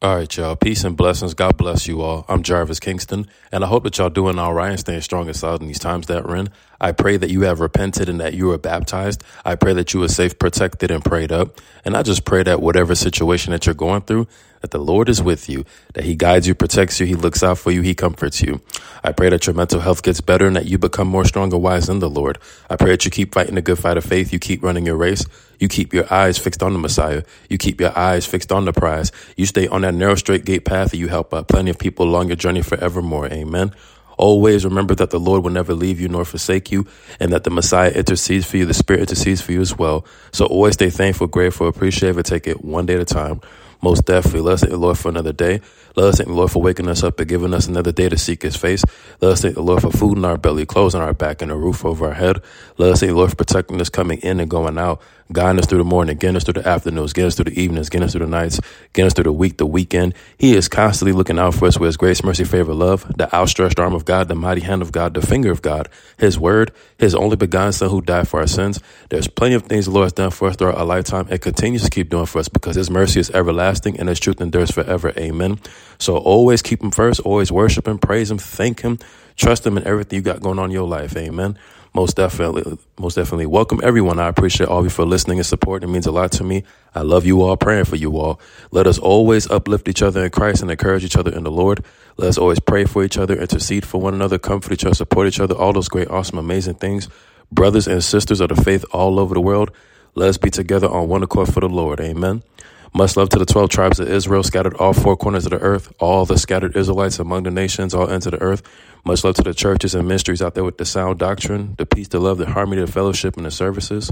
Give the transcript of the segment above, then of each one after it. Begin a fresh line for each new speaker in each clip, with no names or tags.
All right, y'all. Peace and blessings. God bless you all. I'm Jarvis Kingston, and I hope that y'all doing all right and staying strong and solid in these times that we're in. I pray that you have repented and that you are baptized. I pray that you are safe, protected, and prayed up. And I just pray that whatever situation that you're going through, that the Lord is with you, that he guides you, protects you, he looks out for you, he comforts you. I pray that your mental health gets better and that you become more strong and wise in the Lord. I pray that you keep fighting the good fight of faith. You keep running your race. You keep your eyes fixed on the Messiah. You keep your eyes fixed on the prize. You stay on that narrow, straight gate path and you help plenty of people along your journey forevermore. Amen. Always remember that the Lord will never leave you nor forsake you, and that the Messiah intercedes for you. The Spirit intercedes for you as well. So always stay thankful, grateful, appreciative, and take it one day at a time. Most definitely, let us thank the Lord for another day. Let us thank the Lord for waking us up and giving us another day to seek his face. Let us thank the Lord for food in our belly, clothes on our back, and a roof over our head. Let us thank the Lord for protecting us coming in and going out, guiding us through the morning, getting us through the afternoons, getting us through the evenings, getting us through the nights, getting us through the week, the weekend. He is constantly looking out for us with his grace, mercy, favor, love, the outstretched arm of God, the mighty hand of God, the finger of God, his word, his only begotten son who died for our sins. There's plenty of things the Lord has done for us throughout our lifetime and continues to keep doing for us because his mercy is everlasting and his truth endures forever. Amen. So always keep him first, always worship him, praise him, thank him, trust him in everything you got going on in your life. Amen. Most definitely. Welcome everyone. I appreciate all of you for listening and support. It means a lot to me. I love you all, praying for you all. Let us always uplift each other in Christ and encourage each other in the Lord. Let us always pray for each other, intercede for one another, comfort each other, support each other, all those great, awesome, amazing things. Brothers and sisters of the faith all over the world, let us be together on one accord for the Lord. Amen. Much love to the 12 tribes of Israel scattered all four corners of the earth, all the scattered Israelites among the nations, all ends of the earth. Much love to the churches and ministries out there with the sound doctrine, the peace, the love, the harmony, the fellowship, and the services.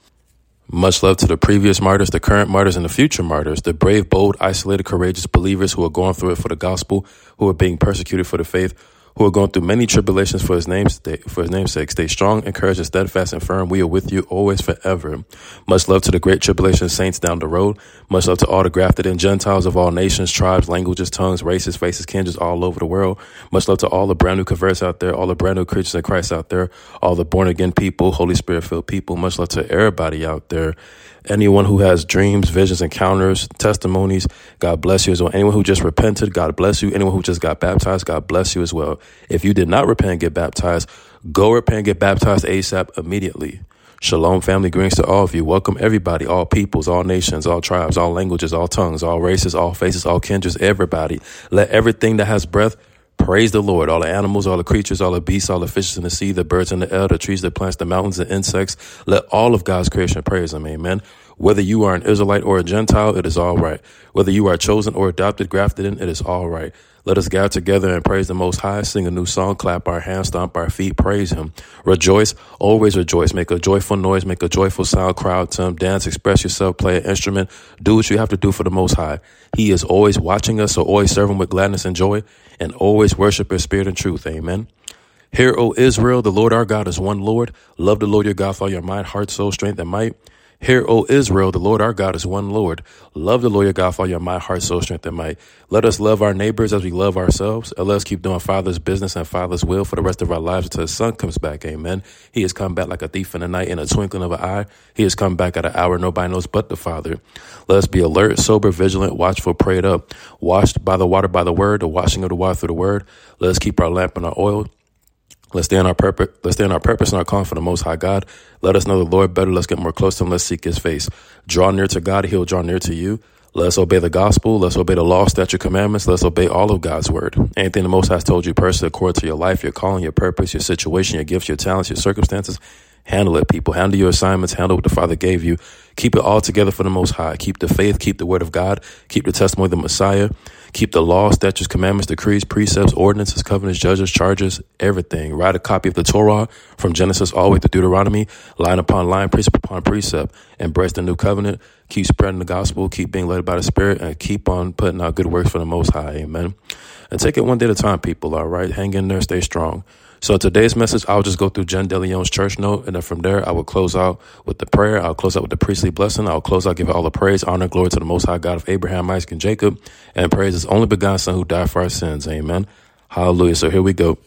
Much love to the previous martyrs, the current martyrs, and the future martyrs, the brave, bold, isolated, courageous believers who are going through it for the gospel, who are being persecuted for the faith, who are going through many tribulations for his name's sake. Stay strong, encouraged, and steadfast and firm. We are with you always, forever. Much love to the great tribulation saints down the road. Much love to all the grafted in Gentiles of all nations, tribes, languages, tongues, races, faces, kindreds all over the world. Much love to all the brand new converts out there, all the brand new creatures in Christ out there, all the born again people, Holy Spirit filled people. Much love to everybody out there. Anyone who has dreams, visions, encounters, testimonies, God bless you as well. Anyone who just repented, God bless you. Anyone who just got baptized, God bless you as well. If you did not repent and get baptized, go repent and get baptized ASAP immediately. Shalom, family. Greetings to all of you. Welcome everybody, all peoples, all nations, all tribes, all languages, all tongues, all races, all faces, all kindreds, everybody. Let everything that has breath praise the Lord. All the animals, all the creatures, all the beasts, all the fishes in the sea, the birds in the air, the trees, the plants, the mountains, the insects. Let all of God's creation praise him. Amen. Whether you are an Israelite or a Gentile, it is all right. Whether you are chosen or adopted, grafted in, it is all right. Let us gather together and praise the Most High, sing a new song, clap our hands, stomp our feet, praise him. Rejoice, always rejoice. Make a joyful noise, make a joyful sound, cry out to him, dance, express yourself, play an instrument. Do what you have to do for the Most High. He is always watching us, so always serve him with gladness and joy, and always worship in spirit and truth. Amen. Hear, O Israel, the Lord our God is one Lord. Love the Lord your God with all your mind, heart, soul, strength, and might. Hear, O Israel, the Lord our God is one Lord. Love the Lord your God with all your mind, heart, soul, strength, and might. Let us love our neighbors as we love ourselves. And let us keep doing Father's business and Father's will for the rest of our lives until his Son comes back. Amen. He has come back like a thief in the night in a twinkling of an eye. He has come back at an hour nobody knows but the Father. Let us be alert, sober, vigilant, watchful, prayed up, washed by the water by the word, the washing of the water through the word. Let us keep our lamp and our oil. Let's stay on our purpose. Let's stay on our purpose and our calling for the Most High God. Let us know the Lord better. Let's get more close to him. Let's seek his face. Draw near to God. He'll draw near to you. Let's obey the gospel. Let's obey the law, statute, commandments. Let's obey all of God's word. Anything the Most High has told you personally according to your life, your calling, your purpose, your situation, your gifts, your talents, your circumstances. Handle it, people. Handle your assignments. Handle what the Father gave you. Keep it all together for the Most High. Keep the faith. Keep the word of God. Keep the testimony of the Messiah. Keep the law, statutes, commandments, decrees, precepts, ordinances, covenants, judges, charges, everything. Write a copy of the Torah from Genesis all the way to Deuteronomy, line upon line, precept upon precept. Embrace the new covenant. Keep spreading the gospel. Keep being led by the Spirit, and keep on putting out good works for the Most High. Amen. And take it one day at a time, people. All right. Hang in there. Stay strong. So today's message, I'll just go through Jen DeLeon's church note, and then from there, I will close out with the prayer. I'll close out with the priestly blessing. I'll close out, give all the praise, honor, glory to the Most High God of Abraham, Isaac, and Jacob, and praise his only begotten Son who died for our sins. Amen. Hallelujah. So here we go.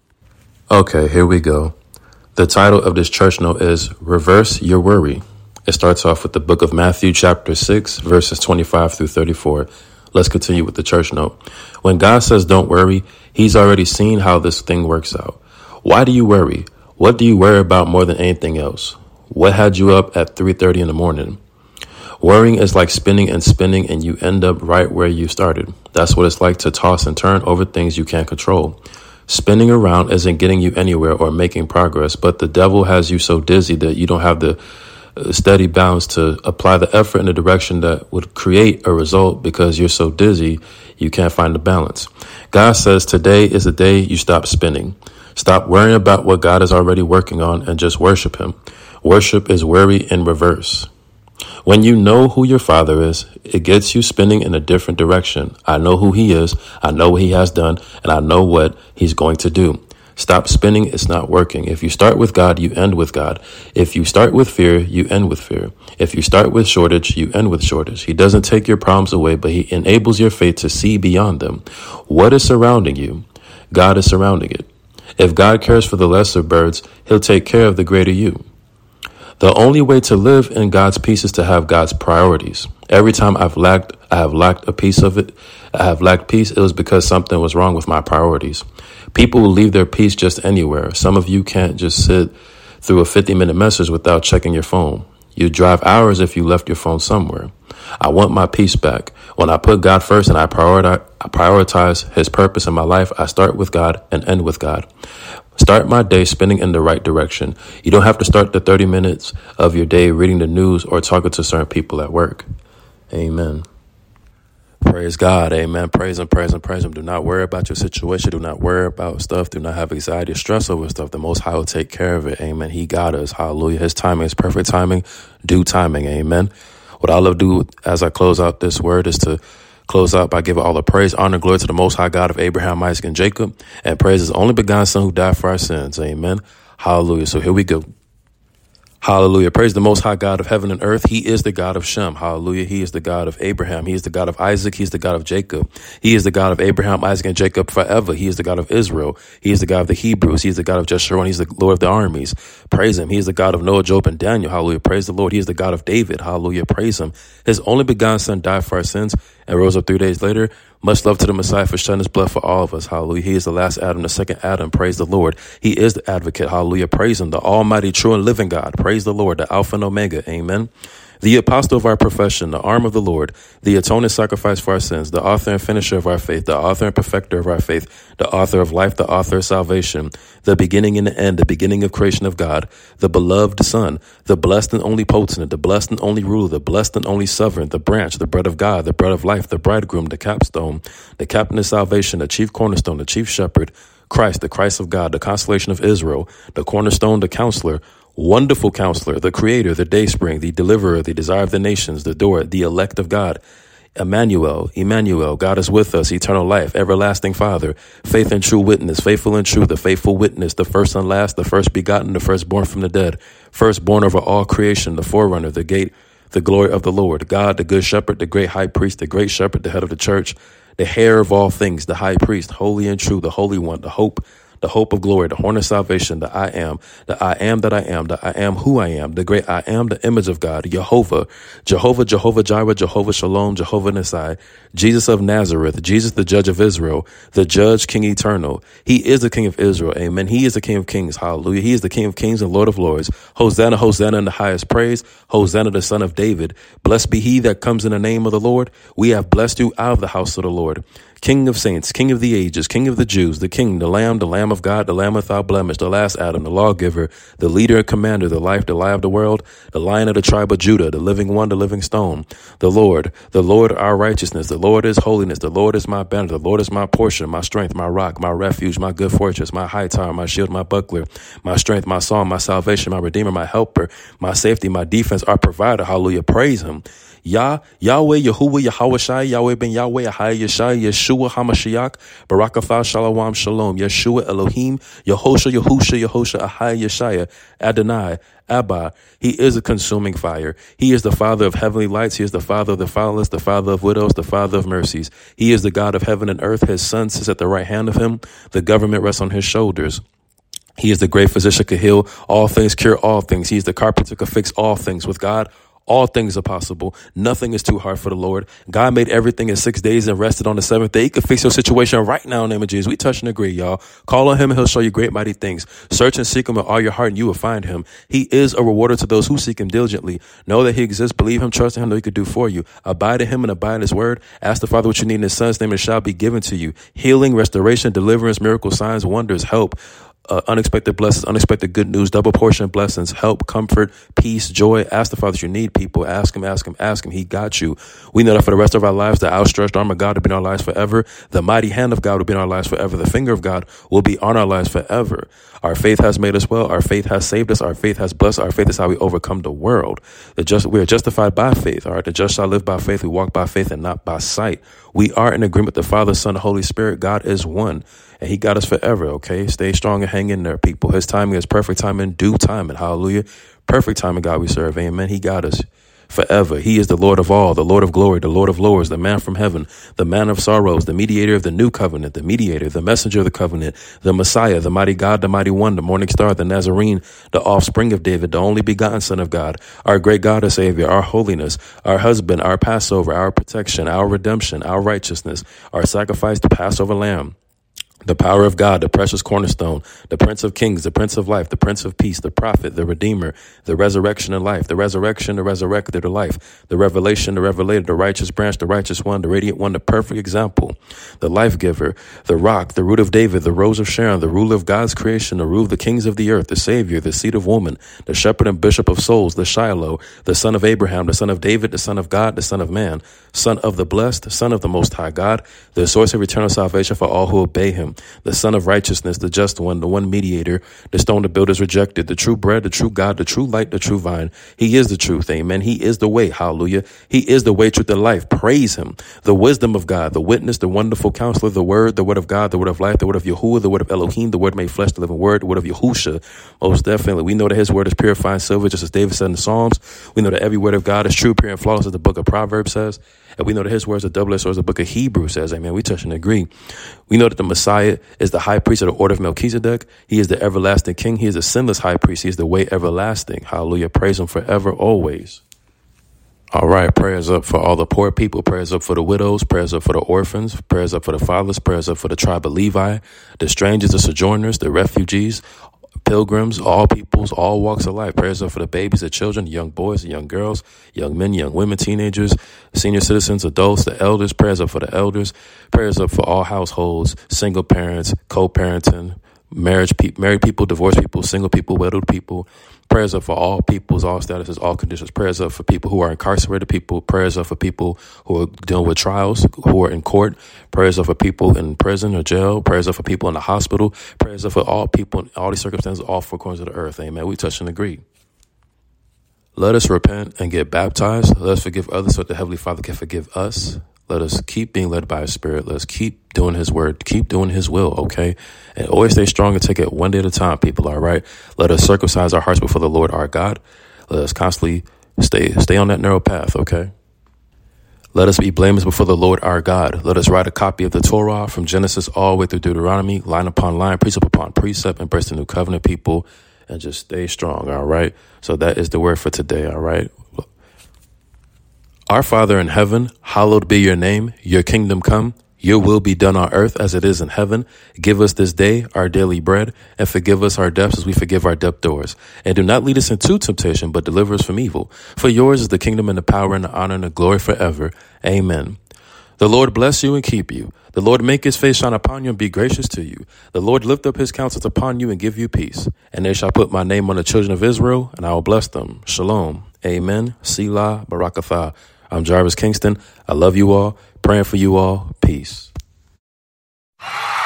Okay, here we go. The title of this church note is Reverse Your Worry. It starts off with the book of Matthew, chapter 6, verses 25 through 34. Let's continue with the church note. When God says don't worry, he's already seen how this thing works out. Why do you worry? What do you worry about more than anything else? What had you up at 3:30 in the morning? Worrying is like spinning and you end up right where you started. That's what it's like to toss and turn over things you can't control. Spinning around isn't getting you anywhere or making progress, but the devil has you so dizzy that you don't have the steady balance to apply the effort in the direction that would create a result because you're so dizzy you can't find the balance. God says today is the day you stop spinning. Stop worrying about what God is already working on and just worship him. Worship is worry in reverse. When you know who your Father is, it gets you spinning in a different direction. I know who he is, I know what he has done, and I know what he's going to do. Stop spinning, it's not working. If you start with God, you end with God. If you start with fear, you end with fear. If you start with shortage, you end with shortage. He doesn't take your problems away, but he enables your faith to see beyond them. What is surrounding you? God is surrounding it. If God cares for the lesser birds, he'll take care of the greater you. The only way to live in God's peace is to have God's priorities. Every time I have lacked a piece of it. I have lacked peace. It was because something was wrong with my priorities. People will leave their peace just anywhere. Some of you can't just sit through a 50-minute message without checking your phone. You'd drive hours if you left your phone somewhere. I want my peace back. When I put God first and I prioritize his purpose in my life, I start with God and end with God. Start my day spinning in the right direction. You don't have to start the 30 minutes of your day reading the news or talking to certain people at work. Amen. Praise God. Amen. Praise him, praise him, praise him. Do not worry about your situation. Do not worry about stuff. Do not have anxiety or stress over stuff. The Most High will take care of it. Amen. He got us. Hallelujah. His timing is perfect timing, due timing. Amen. What I love to do as I close out this word is to close out by giving all the praise, honor, glory to the Most High God of Abraham, Isaac, and Jacob, and praise his only begotten Son who died for our sins. Amen. Hallelujah. So here we go. Hallelujah. Praise the Most High God of heaven and earth. He is the God of Shem. Hallelujah. He is the God of Abraham. He is the God of Isaac. He is the God of Jacob. He is the God of Abraham, Isaac, and Jacob forever. He is the God of Israel. He is the God of the Hebrews. He is the God of Jeshurun. He is the Lord of the armies. Praise him. He is the God of Noah, Job, and Daniel. Hallelujah. Praise the Lord. He is the God of David. Hallelujah. Praise him. His only begotten Son died for our sins and rose up 3 days later. Much love to the Messiah for shedding his blood for all of us. Hallelujah. He is the last Adam, the second Adam. Praise the Lord. He is the advocate. Hallelujah. Praise him. The almighty, true, and living God. Praise the Lord. The Alpha and Omega. Amen. The apostle of our profession, the arm of the Lord, the atoning sacrifice for our sins, the author and finisher of our faith, the author and perfecter of our faith, the author of life, the author of salvation, the beginning and the end, the beginning of creation of God, the beloved Son, the blessed and only potent, the blessed and only ruler, the blessed and only sovereign, the branch, the bread of God, the bread of life, the bridegroom, the capstone, the captain of salvation, the chief cornerstone, the chief shepherd, Christ, the Christ of God, the consolation of Israel, the cornerstone, the counselor, wonderful counselor, the creator, the dayspring, the deliverer, the desire of the nations, the door, the elect of God, Emmanuel, God is with us, eternal life, everlasting Father, faith and true witness, faithful and true, the faithful witness, the first and last, the first begotten, the firstborn from the dead, firstborn over all creation, the forerunner, the gate, the glory of the Lord, God, the good shepherd, the great high priest, the great shepherd, the head of the church, the heir of all things, the high priest, holy and true, the holy one, the hope of glory, the horn of salvation, the I am that I am, the I am who I am, the great I am, the image of God, Jehovah Jireh, Jehovah Shalom, Jehovah Nissi, Jesus of Nazareth, Jesus the judge of Israel, the judge, King eternal. He is the King of Israel. Amen. He is the King of kings. Hallelujah. He is the King of kings and Lord of lords. Hosanna, Hosanna in the highest praise. Hosanna, the Son of David. Blessed be he that comes in the name of the Lord. We have blessed you out of the house of the Lord. King of saints, King of the ages, King of the Jews, the King, the Lamb of God, the Lamb without blemish, the last Adam, the lawgiver, the leader and commander, the life of the world, the Lion of the tribe of Judah, the living one, the living stone, the Lord our righteousness, the Lord is holiness, the Lord is my banner, the Lord is my portion, my strength, my rock, my refuge, my good fortress, my high tower, my shield, my buckler, my strength, my song, my salvation, my redeemer, my helper, my safety, my defense, our provider. Hallelujah. Praise him. Yahweh, Yahuwah, Yahweh Shai, Yahweh ben Yahweh, Ahai, Yeshai, Yeshua, HaMashiach, Barakatha, Shalom, Shalom, Yeshua, Elohim, Yehosha, Ahai, Yeshaya, Adonai, Abba. He is a consuming fire. He is the Father of heavenly lights. He is the Father of the fatherless, the Father of widows, the Father of mercies. He is the God of heaven and earth. His Son sits at the right hand of him. The government rests on his shoulders. He is the great physician, could heal all things, cure all things. He is the carpenter, could fix all things. With God, All things are possible. Nothing is too hard for the Lord. God made everything in 6 days and rested on the seventh day. He could fix your situation right now in the name of Jesus. We touch and agree, y'all. Call on him and he'll show you great mighty things. Search and seek him with all your heart and you will find him. He is a rewarder to those who seek him diligently. Know that he exists. Believe him. Trust in him. Know he could do for you. Abide in him and abide in his word. Ask the Father what you need in his son's name and it shall be given to you. Healing, restoration, deliverance, miracles, signs, wonders, help. Unexpected blessings, unexpected good news, double portion blessings, help, comfort, peace, joy. Ask the Father what you need, people. Ask him, ask him, ask him. He got you. We know that for the rest of our lives, the outstretched arm of God will be in our lives forever. The mighty hand of God will be in our lives forever. The finger of God will be on our lives forever. Our faith has made us well. Our faith has saved us. Our faith has blessed. Our faith is how we overcome the world. We are justified by faith. All right. The just shall live by faith. We walk by faith and not by sight. We are in agreement with the Father, Son, and Holy Spirit. God is one. And he got us forever, okay? Stay strong and hang in there, people. His timing is perfect timing, due timing. Hallelujah. Perfect timing, God we serve. Amen. He got us forever. He is the Lord of all, the Lord of glory, the Lord of lords, the man from heaven, the man of sorrows, the mediator of the new covenant, the mediator, the messenger of the covenant, the Messiah, the mighty God, the mighty one, the morning star, the Nazarene, the offspring of David, the only begotten Son of God, our great God and Savior, our holiness, our husband, our Passover, our protection, our redemption, our righteousness, our sacrifice, the Passover lamb. The power of God, the precious cornerstone, the Prince of Kings, the Prince of Life, the Prince of Peace, the Prophet, the Redeemer, the resurrection and life, the resurrection, the resurrected, the life, the revelation, the revelator, the righteous branch, the righteous one, the radiant one, the perfect example, the life giver, the rock, the root of David, the rose of Sharon, the ruler of God's creation, the rule of the kings of the earth, the Savior, the seed of woman, the shepherd and bishop of souls, the Shiloh, the son of Abraham, the son of David, the son of God, the son of man, son of the blessed, son of the most high God, the source of eternal salvation for all who obey him, the Son of righteousness, the just one, the one mediator, the stone the builders rejected, the true bread, the true God, the true light, the true vine. He is the truth. Amen. He is the way. Hallelujah. He is the way, truth, and life. Praise him. The wisdom of God, the witness, the wonderful counselor, the word of God, the word of life, the word of Yahuwah, the word of Elohim, the word made flesh, the living word, the word of Yahusha. Most definitely. We know that his word is purifying silver, just as David said in the Psalms. We know that every word of God is true, pure, and flawless, as the book of Proverbs says. And we know that his words are double-edged swords, as the book of Hebrews says. Amen. We touch and agree. We know that the Messiah is the high priest of the order of Melchizedek. He is the everlasting king. He is the sinless high priest. He is the way everlasting. Hallelujah. Praise him forever, always. All right. Prayers up for all the poor people. Prayers up for the widows. Prayers up for the orphans. Prayers up for the fatherless. Prayers up for the tribe of Levi, the strangers, the sojourners, the refugees, pilgrims, all peoples, all walks of life. Prayers up for the babies, the children, the young boys, the young girls, young men, young women, teenagers, senior citizens, adults, the elders. Prayers up for the elders. Prayers up for all households, single parents, co-parenting, married people, divorced people, single people, widowed people. Prayers up for all peoples, all statuses, all conditions. Prayers up for people who are incarcerated people. Prayers up for people who are dealing with trials, who are in court. Prayers up for people in prison or jail. Prayers up for people in the hospital. Prayers up for all people in all these circumstances, all four corners of the earth. Amen. We touch and agree. Let us repent and get baptized. Let us forgive others so that the Heavenly Father can forgive us. Let us keep being led by his spirit. Let's keep doing his word. Keep doing his will, okay? And always stay strong and take it one day at a time, people, all right? Let us circumcise our hearts before the Lord our God. Let us constantly stay on that narrow path, okay? Let us be blameless before the Lord our God. Let us write a copy of the Torah from Genesis all the way through Deuteronomy, line upon line, precept upon precept, embrace the new covenant, people, and just stay strong, all right? So that is the word for today, all right? Our Father in heaven, hallowed be your name. Your kingdom come. Your will be done on earth as it is in heaven. Give us this day our daily bread, and forgive us our debts as we forgive our debtors. And do not lead us into temptation, but deliver us from evil. For yours is the kingdom and the power and the honor and the glory forever. Amen. The Lord bless you and keep you. The Lord make his face shine upon you and be gracious to you. The Lord lift up his countenance upon you and give you peace. And they shall put my name on the children of Israel, and I will bless them. Shalom. Amen. Selah. Barakatha. I'm Jarvis Kingston. I love you all. Praying for you all. Peace.